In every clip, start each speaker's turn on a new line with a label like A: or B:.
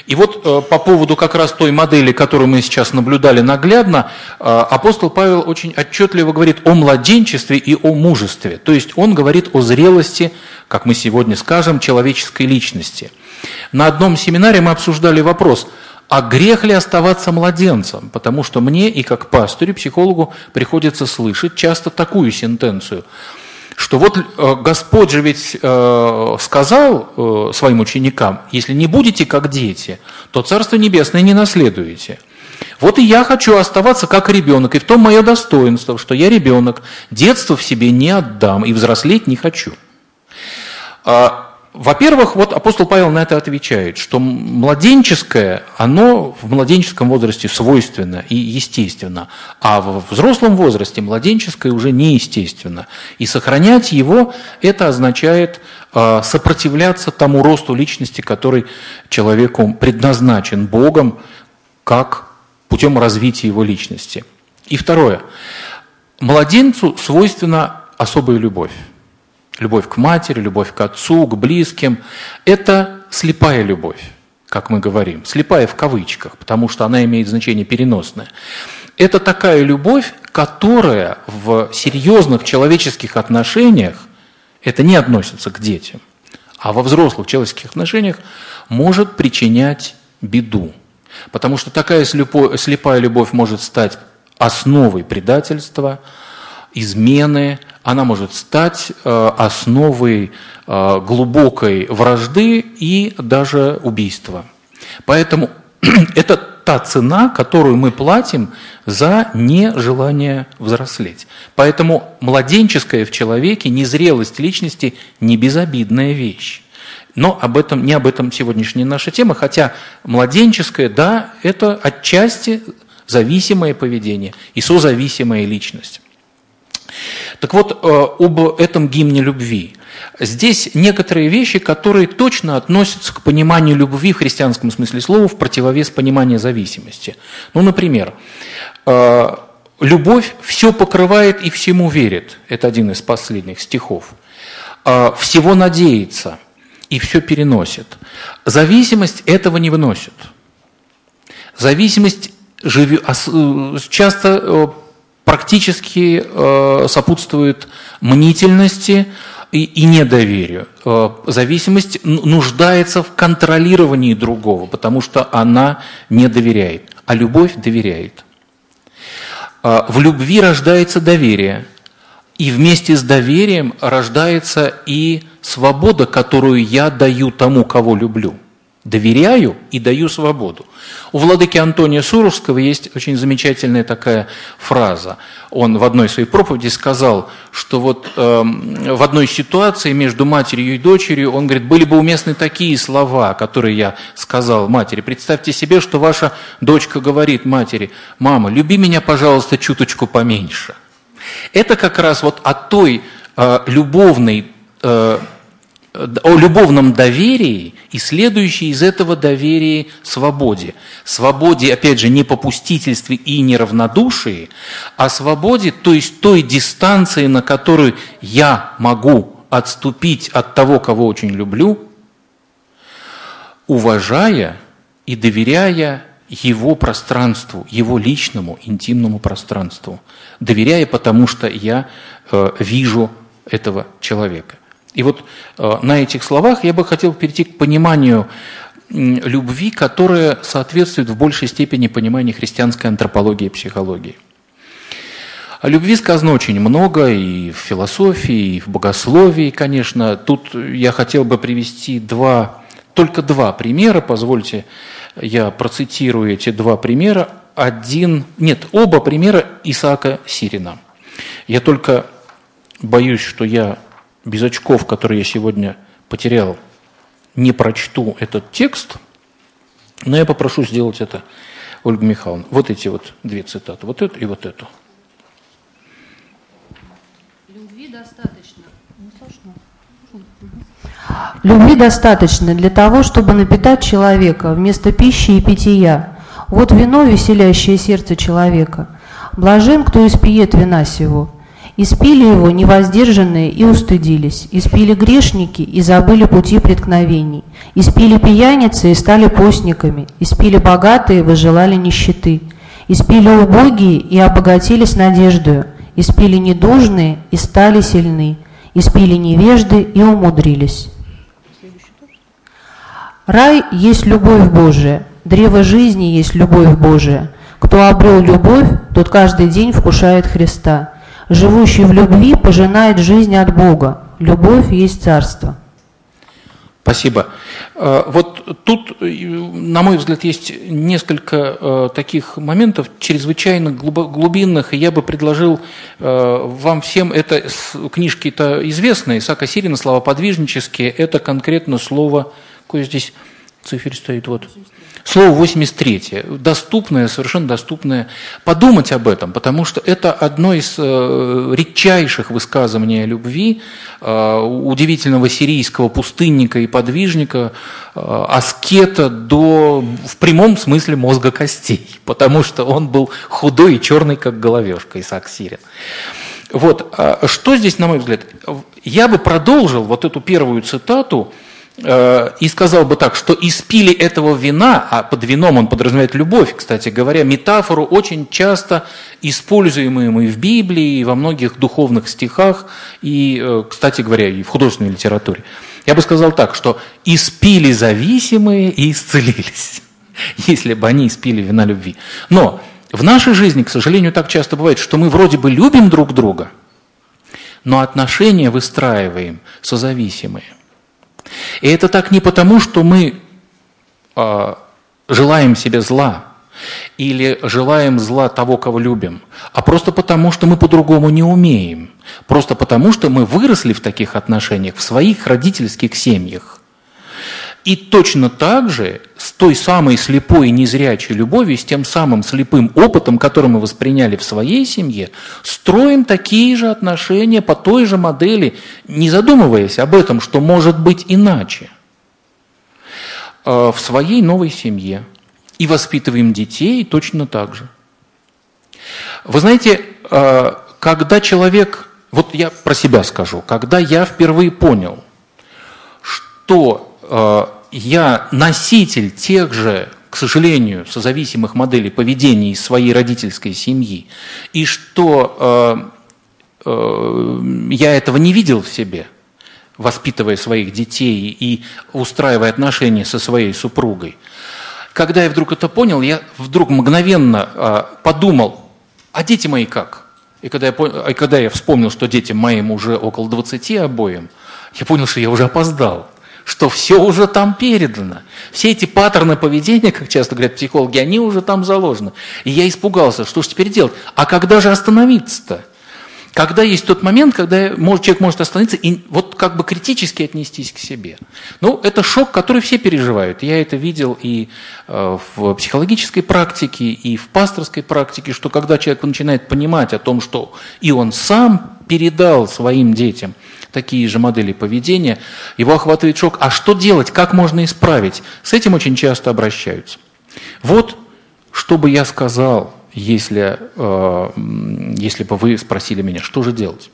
A: И вот по поводу как раз той модели, которую мы сейчас наблюдали наглядно, апостол Павел очень отчетливо говорит о младенчестве и о мужестве. То есть он говорит о зрелости, как мы сегодня скажем, человеческой личности. На одном семинаре мы обсуждали вопрос, а грех ли оставаться младенцем? Потому что мне и как пастырю, психологу приходится слышать часто такую сентенцию, что вот Господь же ведь сказал своим ученикам, если не будете как дети, то Царство Небесное не наследуете. Вот и я хочу оставаться как ребенок, и в том мое достоинство, что я ребенок, детство в себе не отдам и взрослеть не хочу. Во-первых, вот апостол Павел на это отвечает, что младенческое, оно в младенческом возрасте свойственно и естественно, а в взрослом возрасте младенческое уже неестественно. И сохранять его, это означает сопротивляться тому росту личности, который человеку предназначен Богом, как путем развития его личности. И второе. Младенцу свойственна особая любовь. Любовь к матери, любовь к отцу, к близким. Это слепая любовь, как мы говорим. Слепая в кавычках, потому что она имеет значение переносное. Это такая любовь, которая в серьезных человеческих отношениях, это не относится к детям, а во взрослых человеческих отношениях может причинять беду. Потому что такая слепая любовь может стать основой предательства, измены, она может стать основой глубокой вражды и даже убийства. Поэтому это та цена, которую мы платим за нежелание взрослеть. Поэтому младенческое в человеке, незрелость личности не безобидная вещь. Но не об этом сегодняшняя наша тема, хотя младенческое, да, это отчасти зависимое поведение и созависимая личность. Так вот, об этом гимне любви. Здесь некоторые вещи, которые точно относятся к пониманию любви в христианском смысле слова в противовес пониманию зависимости. Ну, например, любовь все покрывает и всему верит. Это один из последних стихов. Всего надеется и все переносит. Зависимость этого не выносит. Зависимость часто практически сопутствует мнительности и недоверию. Зависимость нуждается в контролировании другого, потому что она не доверяет, а любовь доверяет. В любви рождается доверие, и вместе с доверием рождается и свобода, которую я даю тому, кого люблю. Доверяю и даю свободу. У владыки Антония Сурожского есть очень замечательная такая фраза. Он в одной своей проповеди сказал, что вот в одной ситуации между матерью и дочерью, он говорит, были бы уместны такие слова, которые я сказал матери. Представьте себе, что ваша дочка говорит матери, мама, люби меня, пожалуйста, чуточку поменьше. Это как раз вот о той о любовном доверии и следующей из этого доверия свободе. Свободе, опять же, не попустительстве и не равнодушии, а свободе, то есть той дистанции, на которую я могу отступить от того, кого очень люблю, уважая и доверяя его пространству, его личному, интимному пространству. Доверяя, потому что я вижу этого человека. И вот на этих словах я бы хотел перейти к пониманию любви, которая соответствует в большей степени пониманию христианской антропологии и психологии. О любви сказано очень много и в философии, и в богословии, конечно. Тут я хотел бы привести только два примера. Позвольте, я процитирую эти два примера. Оба примера Исаака Сирина. Я только боюсь, что я без очков, которые я сегодня потерял, не прочту этот текст, но я попрошу сделать это Ольгу Михайловну. Вот эти вот две цитаты, вот эту и вот эту.
B: Любви достаточно для того, чтобы напитать человека вместо пищи и питья. Вот вино, веселящее сердце человека. Блажен, кто испиет вина сего. Испили его невоздержанные и устыдились, испили грешники и забыли пути преткновений, испили пьяницы и стали постниками, испили богатые и возжелали нищеты, испили убогие и обогатились надеждою, испили недужные и стали сильны, испили невежды и умудрились. Рай есть любовь Божия, древо жизни есть любовь Божия. Кто обрел любовь, тот каждый день вкушает Христа. Живущий в любви пожинает жизнь от Бога. Любовь есть царство.
A: Спасибо. Вот тут, на мой взгляд, есть несколько таких моментов чрезвычайно глубинных, и я бы предложил вам всем, это книжки-то известные, Исаака Сирина, слова подвижнические, это конкретно слово, какое здесь цифер стоит, вот. Слово 83, доступное, совершенно доступное. Подумать об этом, потому что это одно из редчайших высказываний о любви удивительного сирийского пустынника и подвижника, аскета в прямом смысле мозга костей, потому что он был худой и черный, как головешка, Исаак Сирин. Вот, что здесь, на мой взгляд, я бы продолжил вот эту первую цитату, и сказал бы так, что испили этого вина, а под вином он подразумевает любовь, кстати говоря, метафору, очень часто используемую и в Библии, и во многих духовных стихах, и, кстати говоря, и в художественной литературе. Я бы сказал так, что испили зависимые и исцелились, если бы они испили вина любви. Но в нашей жизни, к сожалению, так часто бывает, что мы вроде бы любим друг друга, но отношения выстраиваем созависимые. И это так не потому, что мы желаем себе зла или желаем зла того, кого любим, а просто потому, что мы по-другому не умеем. Просто потому, что мы выросли в таких отношениях, в своих родительских семьях. И точно так же с той самой слепой и незрячей любовью, с тем самым слепым опытом, который мы восприняли в своей семье, строим такие же отношения по той же модели, не задумываясь об этом, что может быть иначе, в своей новой семье. И воспитываем детей точно так же. Вы знаете, когда человек, вот я про себя скажу, когда я впервые понял, что я носитель тех же, к сожалению, созависимых моделей поведения из своей родительской семьи, и что я этого не видел в себе, воспитывая своих детей и устраивая отношения со своей супругой. Когда я вдруг это понял, я вдруг мгновенно подумал, а дети мои как? И когда я вспомнил, что детям моим уже около 20 обоим, я понял, что я уже опоздал. Что все уже там передано. Все эти паттерны поведения, как часто говорят психологи, они уже там заложены. И я испугался, что же теперь делать? А когда же остановиться-то? Когда есть тот момент, когда человек может остановиться и вот как бы критически отнестись к себе. Ну, это шок, который все переживают. Я это видел и в психологической практике, и в пасторской практике, что когда человек начинает понимать о том, что и он сам передал своим детям такие же модели поведения, его охватывает шок. А что делать? Как можно исправить? С этим очень часто обращаются. Вот, что бы я сказал, если бы вы спросили меня, что же делать?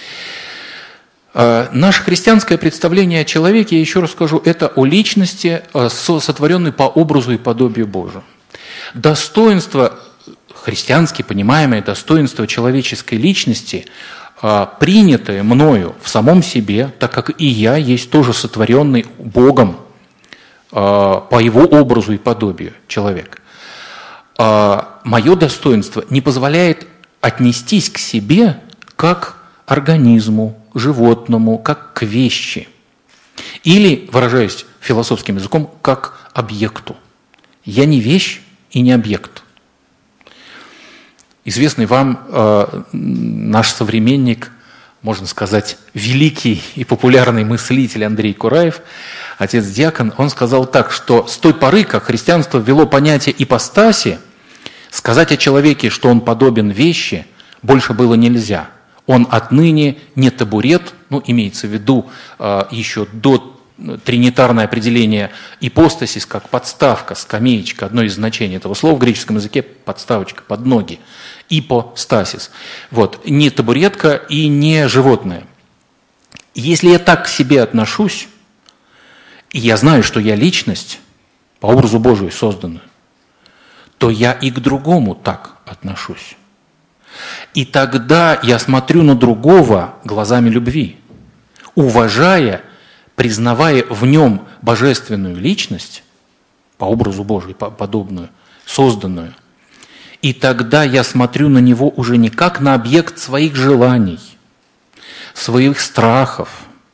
A: Наше христианское представление о человеке, я еще раз скажу, это о личности, сотворенной по образу и подобию Божию. Достоинство, христиански понимаемое достоинство человеческой личности – принятое мною в самом себе, так как и я есть тоже сотворенный Богом по Его образу и подобию человек. Мое достоинство не позволяет отнестись к себе как к организму, животному, как к вещи. Или, выражаясь философским языком, как объекту. Я не вещь и не объект. Известный вам наш современник, можно сказать, великий и популярный мыслитель Андрей Кураев, отец-диакон, он сказал так, что с той поры, как христианство ввело понятие ипостаси, сказать о человеке, что он подобен вещи, больше было нельзя. Он отныне не табурет, имеется в виду еще до тринитарное определение ипостасис как подставка, скамеечка, одно из значений этого слова в греческом языке подставочка под ноги, ипостасис. Вот, не табуретка и не животное. Если я так к себе отношусь, и я знаю, что я личность, по образу Божию созданную, то я и к другому так отношусь. И тогда я смотрю на другого глазами любви, уважая, признавая в нем божественную личность, по образу Божию, подобную, созданную. И тогда я смотрю на него уже не как на объект своих желаний, своих страхов,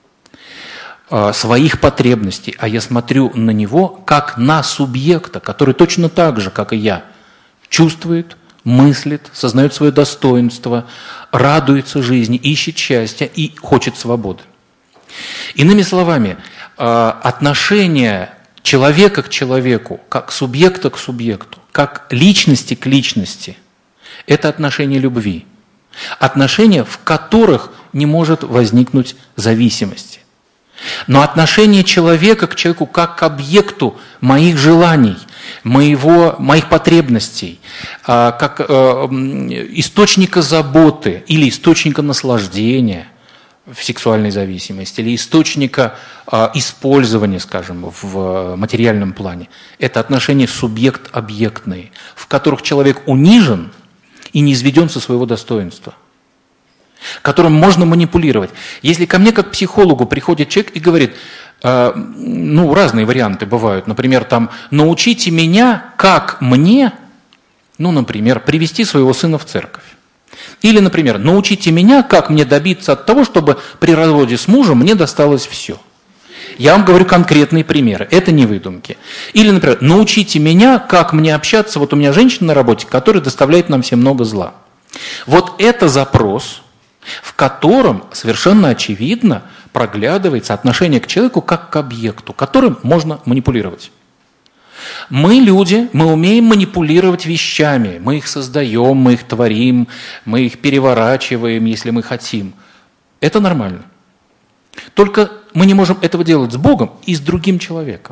A: своих потребностей, а я смотрю на него как на субъекта, который точно так же, как и я, чувствует, мыслит, сознает свое достоинство, радуется жизни, ищет счастья и хочет свободы. Иными словами, отношение человека к человеку, как субъекта к субъекту, как личности к личности – это отношение любви. Отношения, в которых не может возникнуть зависимости. Но отношение человека к человеку как к объекту моих желаний, моих потребностей, как источника заботы или источника наслаждения в сексуальной зависимости, или источника использования, скажем, в материальном плане, это отношения субъект-объектные, в которых человек унижен и не низведен со своего достоинства, которым можно манипулировать. Если ко мне как к психологу приходит человек и говорит, разные варианты бывают, например, научите меня, как мне, например, привести своего сына в церковь. Или, например, научите меня, как мне добиться от того, чтобы при разводе с мужем мне досталось все. Я вам говорю конкретные примеры, это не выдумки. Или, например, научите меня, как мне общаться, вот у меня женщина на работе, которая доставляет нам всем много зла. Вот это запрос, в котором совершенно очевидно проглядывается отношение к человеку как к объекту, которым можно манипулировать. Мы люди, мы умеем манипулировать вещами, мы их создаем, мы их творим, мы их переворачиваем, если мы хотим. Это нормально. Только мы не можем этого делать с Богом и с другим человеком.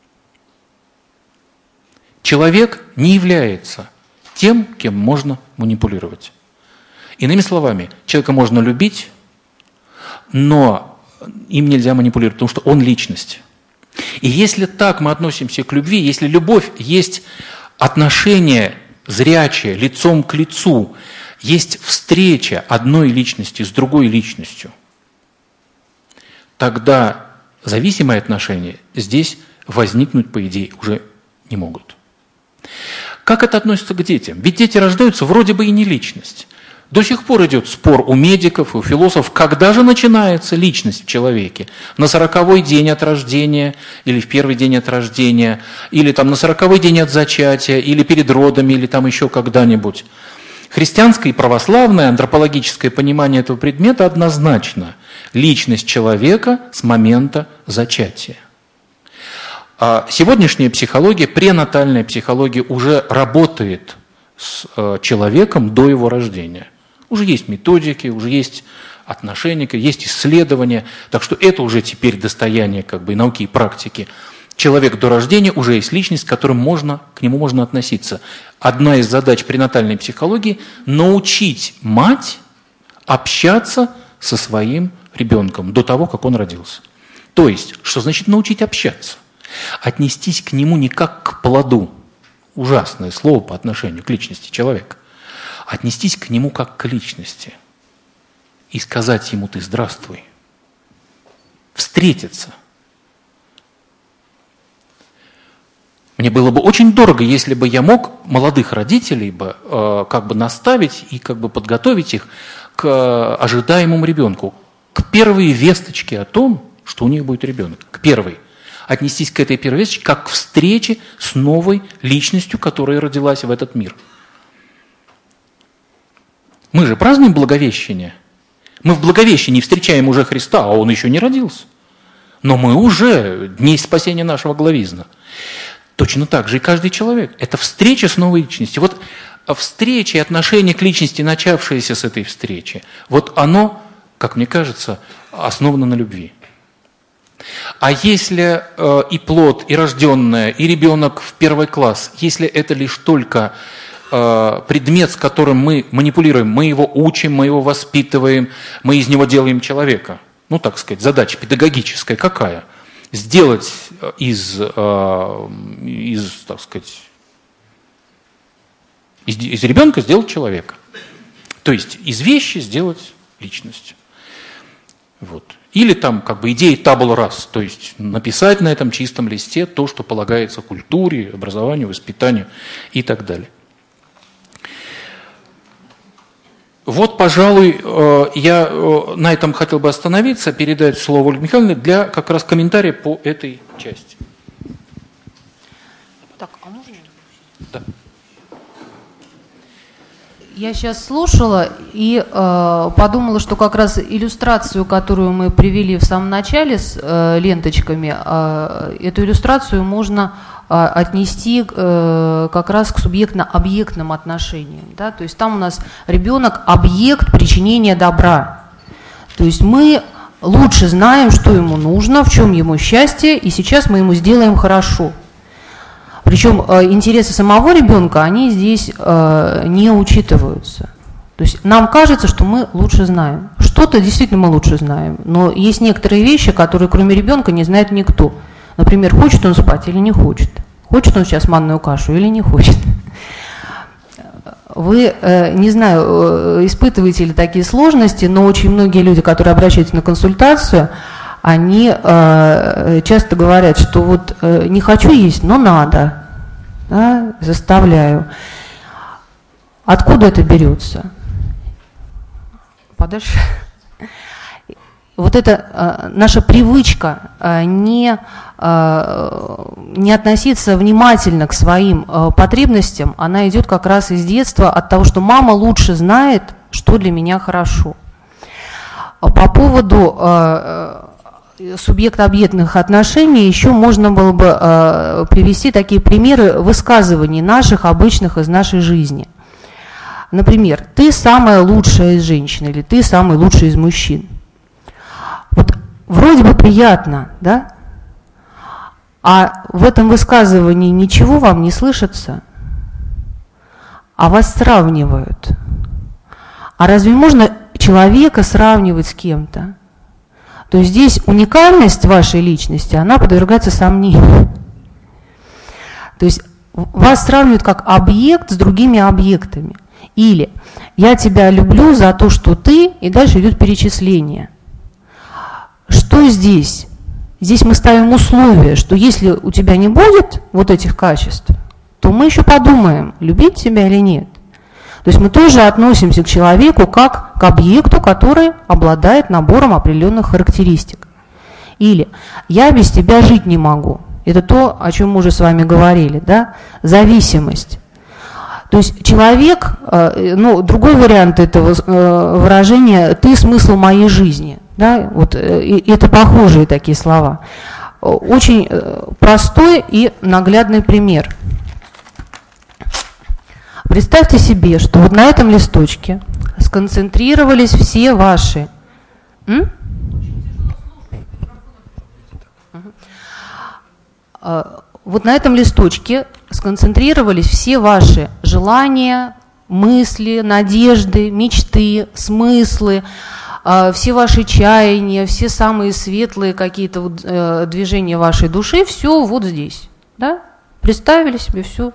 A: Человек не является тем, кем можно манипулировать. Иными словами, человека можно любить, но им нельзя манипулировать, потому что он личность. И если так мы относимся к любви, если любовь есть отношение зрячее, лицом к лицу, есть встреча одной личности с другой личностью, тогда зависимые отношения здесь возникнуть, по идее, уже не могут. Как это относится к детям? Ведь дети рождаются вроде бы и не личность. До сих пор идет спор у медиков и у философов, когда же начинается личность в человеке. На 40-й день от рождения, или в первый день от рождения, или на 40-й день от зачатия, или перед родами, или еще когда-нибудь. Христианское и православное антропологическое понимание этого предмета однозначно. Личность человека с момента зачатия. А сегодняшняя психология, пренатальная психология уже работает с человеком до его рождения. Уже есть методики, уже есть отношения, есть исследования. Так что это уже теперь достояние и науки и практики. Человек до рождения уже есть личность, к нему можно относиться. Одна из задач пренатальной психологии – научить мать общаться со своим ребенком до того, как он родился. То есть, что значит научить общаться? Отнестись к нему не как к плоду. Ужасное слово по отношению к личности человека. Отнестись к нему как к личности и сказать ему: ты здравствуй. Встретиться. Мне было бы очень дорого, если бы я мог молодых родителей наставить и подготовить их к ожидаемому ребенку, к первой весточке о том, что у них будет ребенок, к первой. Отнестись к этой первой весточке как к встрече с новой личностью, которая родилась в этот мир. Мы же празднуем Благовещение. Мы в Благовещении встречаем уже Христа, а Он еще не родился. Но мы уже дней спасения нашего главизна. Точно так же и каждый человек. Это встреча с новой личностью. Вот встреча и отношение к личности, начавшееся с этой встречи, оно, как мне кажется, основано на любви. А если и плод, и рожденное, и ребенок в 1 класс, если это лишь только предмет, с которым мы манипулируем, мы его учим, мы его воспитываем, мы из него делаем человека, ну, так сказать, задача педагогическая какая? Сделать из ребенка сделать человека. То есть из вещи сделать личность. Вот. Или там как бы идея табула рас, то есть написать на этом чистом листе то, что полагается культуре, образованию, воспитанию и так далее. Вот, пожалуй, я на этом хотел бы остановиться, передать слово Ольге Михайловне для как раз комментария по этой части.
B: Так, а можно?
A: Да.
B: Я сейчас слушала и подумала, что как раз иллюстрацию, которую мы привели в самом начале с ленточками, эту иллюстрацию можно отнести как раз к субъектно-объектным отношениям. Да? То есть там у нас ребенок – объект причинения добра. То есть мы лучше знаем, что ему нужно, в чем ему счастье, и сейчас мы ему сделаем хорошо. Причем интересы самого ребенка, они здесь не учитываются. То есть нам кажется, что мы лучше знаем. Что-то действительно мы лучше знаем, но есть некоторые вещи, которые кроме ребенка не знает никто. Например, хочет он спать или не хочет. Хочет он сейчас манную кашу или не хочет. Вы, не знаю, испытываете ли такие сложности, но очень многие люди, которые обращаются на консультацию, они часто говорят, что вот не хочу есть, но надо, да, заставляю. Откуда это берется? Подальше. Вот это наша привычка не относиться внимательно к своим потребностям, она идет как раз из детства от того, что мама лучше знает, что для меня хорошо. По поводу субъект-объектных отношений еще можно было бы привести такие примеры высказываний наших, обычных из нашей жизни. Например, ты самая лучшая из женщин или ты самый лучший из мужчин. Вот вроде бы приятно, да? А в этом высказывании ничего вам не слышится, а вас сравнивают. А разве можно человека сравнивать с кем-то? То есть здесь уникальность вашей личности, она подвергается сомнению. То есть вас сравнивают как объект с другими объектами. Или я тебя люблю за то, что ты, и дальше идет перечисление. Что здесь? Здесь мы ставим условие, что если у тебя не будет вот этих качеств, то мы еще подумаем, любить тебя или нет. То есть мы тоже относимся к человеку как к объекту, который обладает набором определенных характеристик. Или я без тебя жить не могу. Это то, о чем мы уже с вами говорили, да? Зависимость. То есть человек, другой вариант этого выражения «ты смысл моей жизни». Да? Вот, это похожие такие слова. Очень простой и наглядный пример. Представьте себе, что вот на этом листочке сконцентрировались все ваши... Вот на этом листочке сконцентрировались все ваши желания, мысли, надежды, мечты, смыслы, все ваши чаяния, все самые светлые какие-то вот, движения вашей души, все вот здесь. Да? Представили себе все.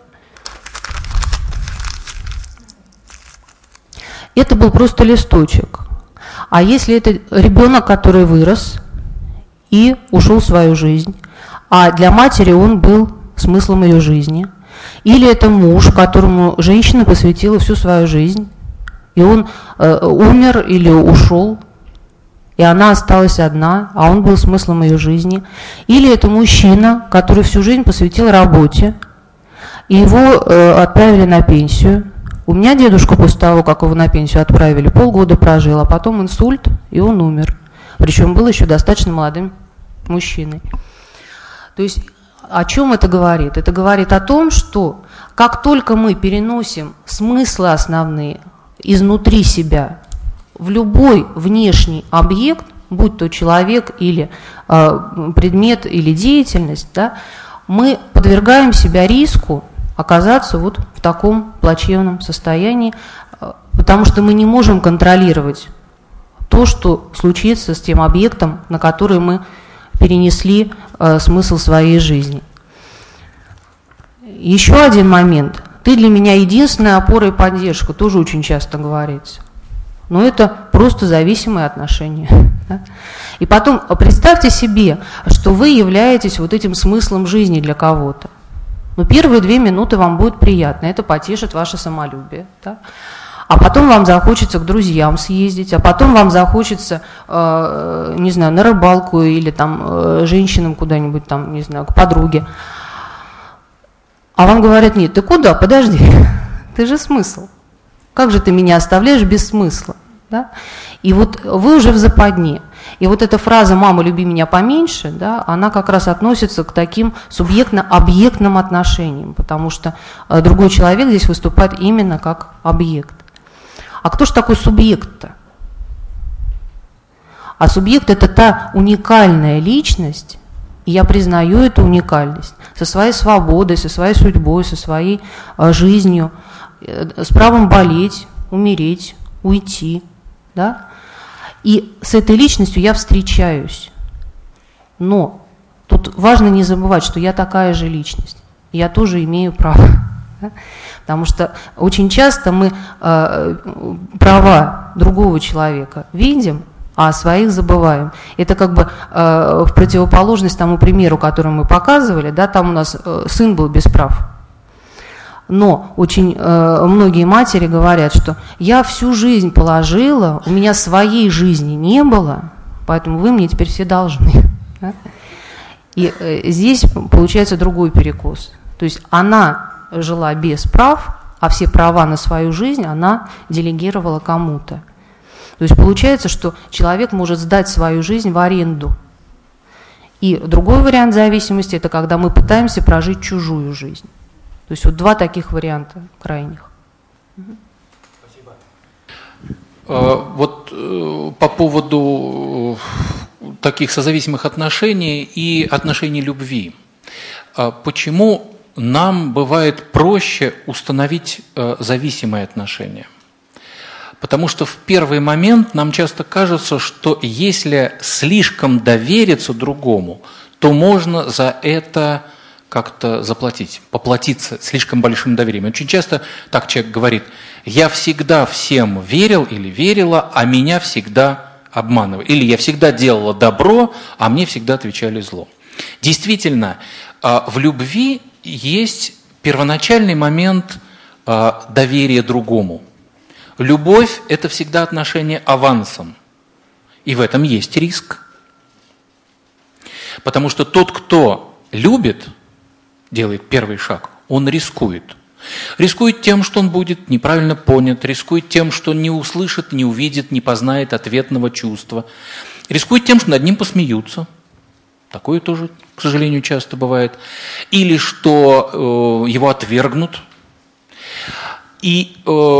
B: Это был просто листочек. А если это ребенок, который вырос и ушел в свою жизнь, а для матери он был смыслом ее жизни, или это муж, которому женщина посвятила всю свою жизнь, и он умер или ушел, и она осталась одна, а он был смыслом ее жизни, или это мужчина, который всю жизнь посвятил работе, и его отправили на пенсию. У меня дедушка после того, как его на пенсию отправили, полгода прожил, а потом инсульт, и он умер. Причем был еще достаточно молодым мужчиной. То есть о чем это говорит? Это говорит о том, что как только мы переносим смыслы основные изнутри себя в любой внешний объект, будь то человек или предмет или деятельность, да, мы подвергаем себя риску оказаться вот в таком плачевном состоянии, потому что мы не можем контролировать то, что случится с тем объектом, на который мы перенесли смысл своей жизни. Еще один момент. Ты для меня единственная опора и поддержка, тоже очень часто говорится. Но это просто зависимые отношения. Да? И потом представьте себе, что вы являетесь вот этим смыслом жизни для кого-то. Но первые 2 минуты вам будет приятно, это потешит ваше самолюбие. Да? А потом вам захочется к друзьям съездить, а потом вам захочется, не знаю, на рыбалку или там женщинам куда-нибудь там, не знаю, к подруге. А вам говорят: нет, ты куда? Подожди, ты же смысл. Как же ты меня оставляешь без смысла? Да? И вот вы уже в западне. И вот эта фраза «мама, люби меня поменьше», да, она как раз относится к таким субъектно-объектным отношениям, потому что другой человек здесь выступает именно как объект. А кто же такой субъект-то? А субъект – это та уникальная личность, и я признаю эту уникальность, со своей свободой, со своей судьбой, со своей жизнью, с правом болеть, умереть, уйти. Да? И с этой личностью я встречаюсь. Но тут важно не забывать, что я такая же личность. Я тоже имею право. Да? Потому что очень часто мы права другого человека видим, а о своих забываем. Это как бы в противоположность тому примеру, который мы показывали, да, там у нас сын был без прав. Но очень многие матери говорят, что я всю жизнь положила, у меня своей жизни не было, поэтому вы мне теперь все должны. Да? И здесь получается другой перекос. То есть она жила без прав, а все права на свою жизнь она делегировала кому-то. То есть получается, что человек может сдать свою жизнь в аренду. И другой вариант зависимости – это когда мы пытаемся прожить чужую жизнь. То есть вот 2 таких варианта крайних.
A: Спасибо. Вот по поводу таких созависимых отношений и отношений любви. Почему нам бывает проще установить зависимые отношения? Потому что в первый момент нам часто кажется, что если слишком довериться другому, то можно за это как-то заплатить, поплатиться слишком большим доверием. Очень часто так человек говорит: я всегда всем верил или верила, а меня всегда обманывали. Или я всегда делала добро, а мне всегда отвечали зло. Действительно, в любви есть первоначальный момент доверия другому. Любовь – это всегда отношение авансом. И в этом есть риск. Потому что тот, кто любит, делает первый шаг, он рискует. Рискует тем, что он будет неправильно понят, рискует тем, что не услышит, не увидит, не познает ответного чувства. Рискует тем, что над ним посмеются. Такое тоже, к сожалению, часто бывает. Или что его отвергнут. И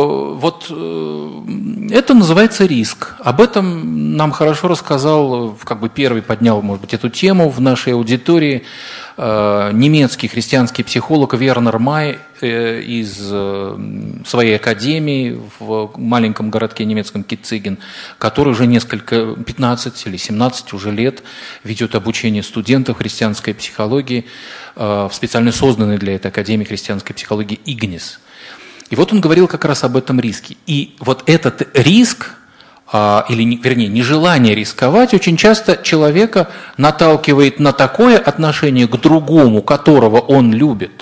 A: это называется риск. Об этом нам хорошо рассказал, как бы первый поднял, может быть, эту тему в нашей аудитории немецкий христианский психолог Вернер Май из своей академии в маленьком городке немецком Китциген, который уже 15 или 17 уже лет ведет обучение студентов христианской психологии в специально созданной для этой академии христианской психологии Игнис. И вот он говорил как раз об этом риске. И вот этот риск, вернее, нежелание рисковать, очень часто человека наталкивает на такое отношение к другому, которого он любит,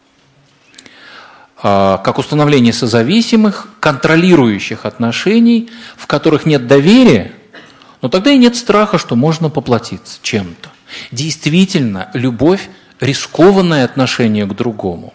A: как установление созависимых, контролирующих отношений, в которых нет доверия, но тогда и нет страха, что можно поплатиться чем-то. Действительно, любовь – рискованное отношение к другому.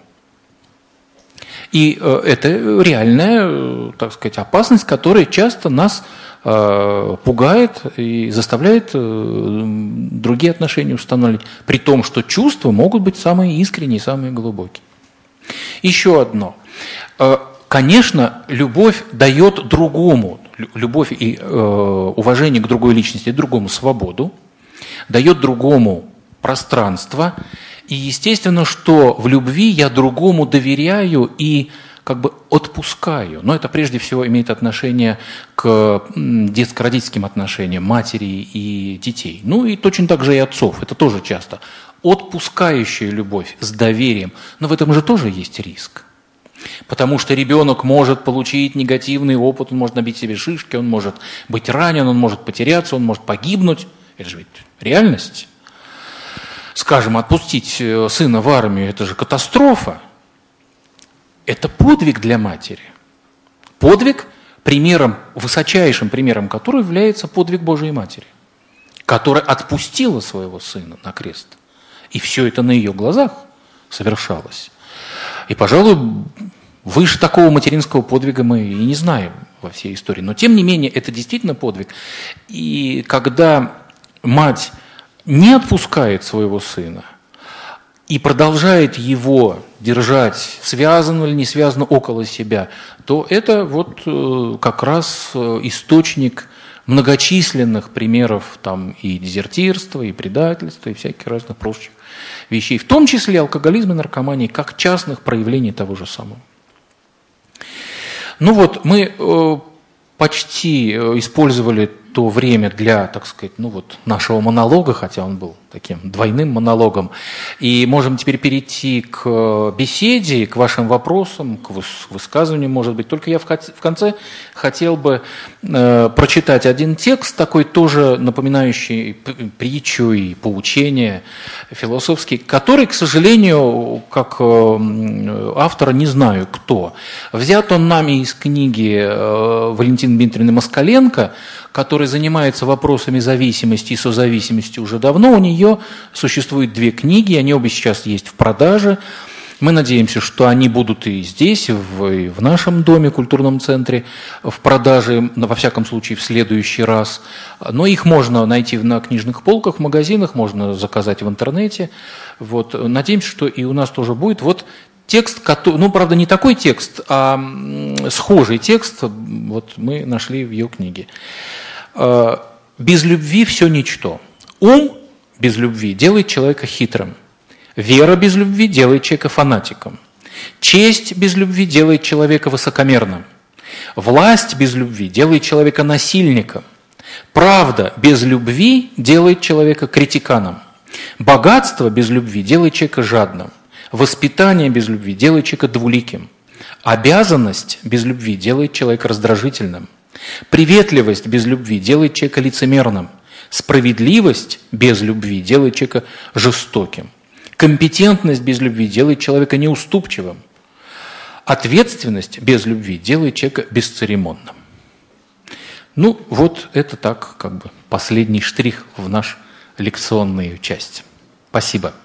A: И это реальная, так сказать, опасность, которая часто нас пугает и заставляет другие отношения устанавливать, при том, что чувства могут быть самые искренние, самые глубокие. Еще одно. Конечно, любовь дает другому, любовь и уважение к другой личности, другому свободу, дает другому пространство. И естественно, что в любви я другому доверяю и как бы отпускаю. Но это прежде всего имеет отношение к детско-родительским отношениям матери и детей. Ну и точно так же и отцов. Это тоже часто. Отпускающая любовь с доверием. Но в этом же тоже есть риск. Потому что ребенок может получить негативный опыт, он может набить себе шишки, он может быть ранен, он может потеряться, он может погибнуть. Это же ведь реальность. Скажем, отпустить сына в армию – это же катастрофа. Это подвиг для матери. Подвиг, высочайшим примером которого является подвиг Божией Матери, которая отпустила своего сына на крест. И все это на ее глазах совершалось. И, пожалуй, выше такого материнского подвига мы и не знаем во всей истории. Но, тем не менее, это действительно подвиг. И когда мать не отпускает своего сына и продолжает его держать, связанно или не связано, около себя, то это вот как раз источник многочисленных примеров там и дезертирства, и предательства, и всяких разных прочих вещей, в том числе алкоголизм и наркомании, как частных проявлений того же самого. Ну вот, мы почти использовали то время для, так сказать, нашего монолога, хотя он был таким двойным монологом. И можем теперь перейти к беседе, к вашим вопросам, к высказыванию, может быть. Только я в конце хотел бы прочитать один текст, такой тоже напоминающий притчу и поучение философский, который, к сожалению, как автора не знаю кто. Взят он нами из книги Валентины Дмитриевны Москаленко, который занимается вопросами зависимости и созависимости уже давно. У нее существует 2 книги, они обе сейчас есть в продаже. Мы надеемся, что они будут и здесь, и в нашем доме, культурном центре, в продаже, во всяком случае, в следующий раз. Но их можно найти на книжных полках, в магазинах, можно заказать в интернете. Вот. Надеемся, что и у нас тоже будет. Вот текст, правда, не такой текст, а схожий текст, вот мы нашли в ее книге. Без любви все ничто. Ум без любви делает человека хитрым. Вера без любви делает человека фанатиком. Честь без любви делает человека высокомерным. Власть без любви делает человека насильником. Правда без любви делает человека критиканом. Богатство без любви делает человека жадным. Воспитание без любви делает человека двуликим. Обязанность без любви делает человека раздражительным. Приветливость без любви делает человека лицемерным. Справедливость без любви делает человека жестоким. Компетентность без любви делает человека неуступчивым. Ответственность без любви делает человека бесцеремонным. Вот это так, как бы последний штрих в нашу лекционную часть. Спасибо.